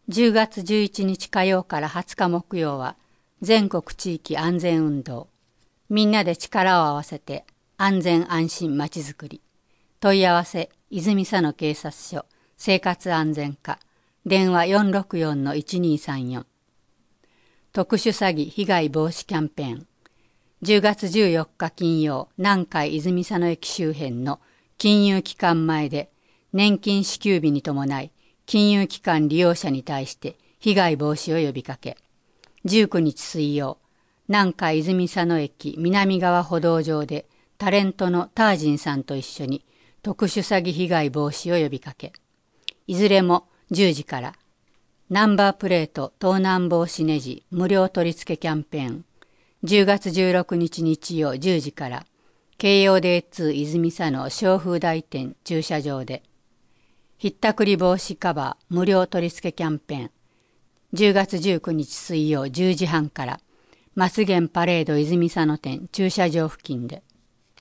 10月11日火曜から20日木曜は全国地域安全運動。みんなで力を合わせて安全安心まちづくり。問い合わせ泉佐野警察署生活安全課電話464-1234。特殊詐欺被害防止キャンペーン。10月14日金曜、南海泉佐野駅周辺の金融機関前で年金支給日に伴い金融機関利用者に対して被害防止を呼びかけ、19日水曜、南海泉佐野駅南側歩道上でタレントのタージンさんと一緒に特殊詐欺被害防止を呼びかけ、いずれも10時からナンバープレート盗難防止ネジ無料取り付けキャンペーン、10月16日日曜10時から京葉デー2泉佐野小風台店駐車場でひったくり防止カバー無料取り付けキャンペーン、10月19日水曜10時半からマスゲンパレード泉佐野店駐車場付近で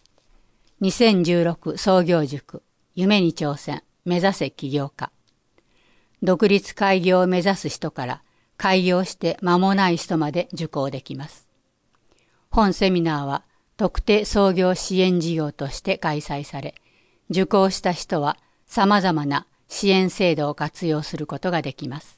2016創業塾夢に挑戦目指せ起業家、独立開業を目指す人から開業して間もない人まで受講できます。本セミナーは特定創業支援事業として開催され、受講した人は様々な支援制度を活用することができます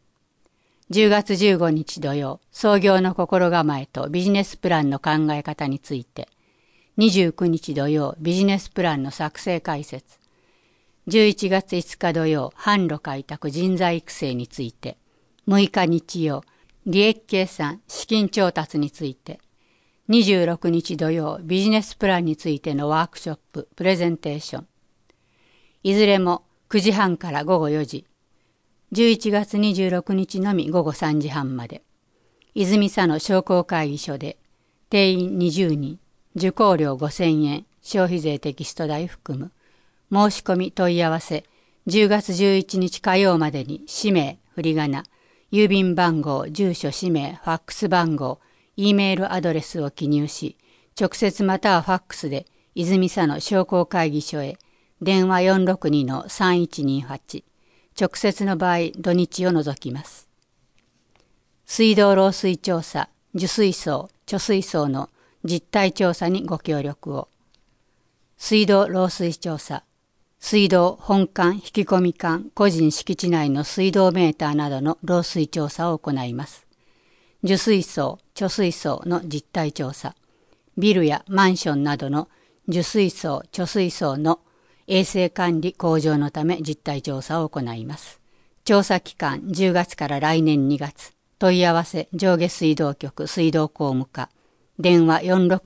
。10月15日土曜、創業の心構えとビジネスプランの考え方について、29日土曜、ビジネスプランの作成解説、11月5日土曜、販路開拓人材育成について、6日日曜、利益計算資金調達について、26日土曜、ビジネスプランについてのワークショップ、プレゼンテーション。いずれも9時半から午後4時。11月26日のみ午後3時半まで。泉佐野商工会議所で、定員20人、受講料5000円、消費税テキスト代含む。申し込み問い合わせ、10月11日火曜までに氏名、振り仮名、郵便番号、住所、氏名、ファックス番号、Eメールアドレスを記入し、直接またはファックスで泉佐野商工会議所へ電話462-3128、直接の場合土日を除きます。水道漏水調査、受水槽、貯水槽の実態調査にご協力を。水道漏水調査、水道本管引き込み管個人敷地内の水道メーターなどの漏水調査を行います。受水槽、貯水槽の実態調査、ビルやマンションなどの受水槽、貯水槽の衛生管理向上のため実態調査を行います。調査期間10月から来年2月。問い合わせ上下水道局水道工務課。電話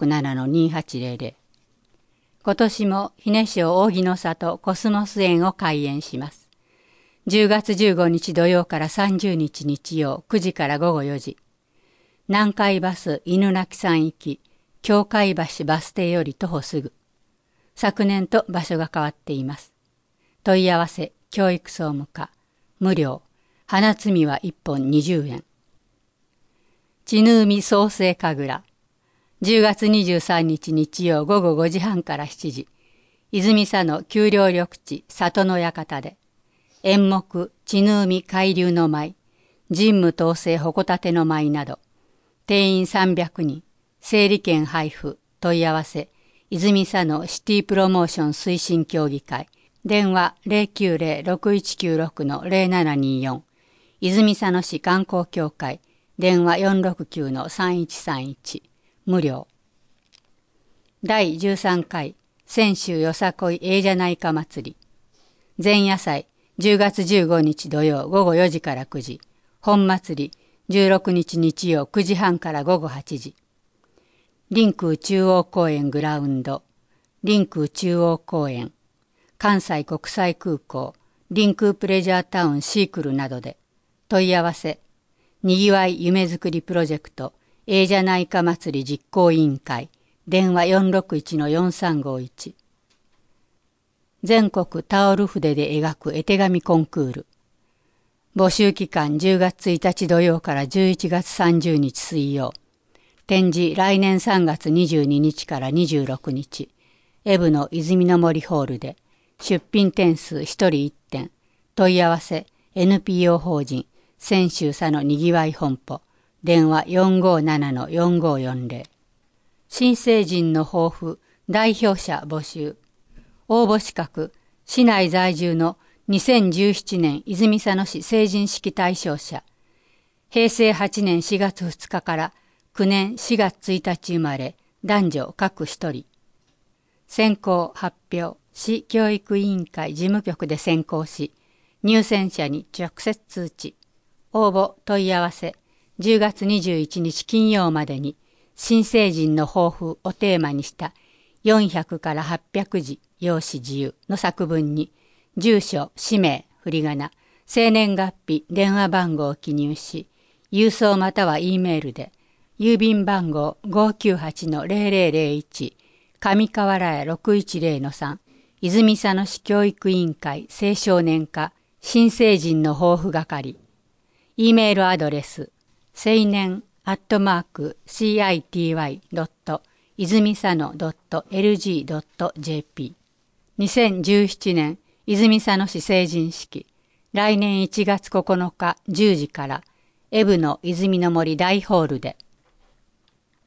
467-2800。今年も日根省扇の里コスモス園を開園します。10月15日土曜から30日日曜9時から午後4時。南海バス犬鳴山行き、京海橋バス停より徒歩すぐ。昨年と場所が変わっています。問い合わせ、教育総務課、無料、花摘みは1本20円。血ぬ海創生神楽、10月23日日曜午後5時半から7時、泉佐野丘陵緑地里の館で、演目血ぬ海海流の舞、神武統制鉾立ての舞など、定員300人、整理券配布、問い合わせ、泉佐野シティプロモーション推進協議会、電話090-6196-0724、泉佐野市観光協会、電話469-3131、無料。第13回、泉州よさこいええじゃないか祭り。前夜祭、10月15日土曜午後4時から9時、本祭り、16日日曜9時半から午後8時。臨空中央公園グラウンド、臨空中央公園、関西国際空港、臨空プレジャータウンシークルなどで、問い合わせ、にぎわい夢づくりプロジェクト、ええじゃないか祭り実行委員会、電話461-4351。全国タオル筆で描く絵手紙コンクール。募集期間10月1日土曜から11月30日水曜。展示来年3月22日から26日。エブの泉の森ホールで。出品点数1人1点。問い合わせ NPO 法人泉州佐野にぎわい本舗、電話457-4540。新成人の抱負、代表者募集。応募資格、市内在住の2017年泉佐野市成人式対象者。平成8年4月2日から9年4月1日生まれ、男女各一人。選考発表、市教育委員会事務局で選考し、入選者に直接通知。応募問い合わせ、10月21日金曜までに、新成人の抱負をテーマにした400から800字、用紙自由の作文に、住所、氏名、振り仮名、生年月日、電話番号を記入し、郵送または E メールで、郵便番号 598-0001、上河原屋 610-3、泉佐野市教育委員会青少年課新成人の抱負係。E メールアドレス、青年@city.泉佐野 .lg.jp。2017年泉佐野市成人式、来年1月9日10時から、エブの泉の森大ホールで、